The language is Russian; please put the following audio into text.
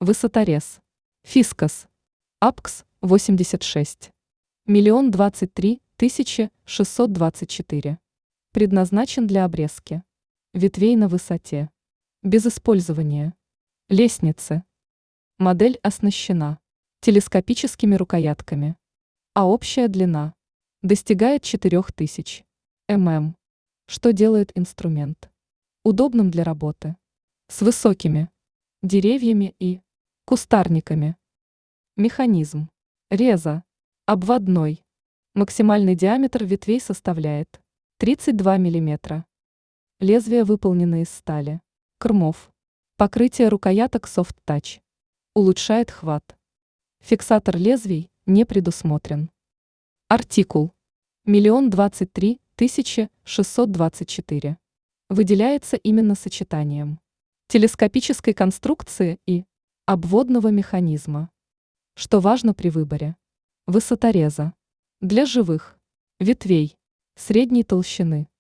Высоторез. Фискас. АПКС 86. 1 023 624. Предназначен для обрезки ветвей на высоте. Без использования лестницы. Модель оснащена телескопическими рукоятками, а общая длина достигает 4000 мм, что делает инструмент удобным для работы с высокими деревьями и кустарниками. Механизм реза обводной. Максимальный диаметр ветвей составляет 32 мм. Лезвия выполнены из стали. Кормов. Покрытие рукояток Soft Touch. Улучшает хват. Фиксатор лезвий не предусмотрен. Артикул 1 023 624. Выделяется именно сочетанием телескопической конструкции и обводного механизма, что важно при выборе высотореза для живых ветвей средней толщины.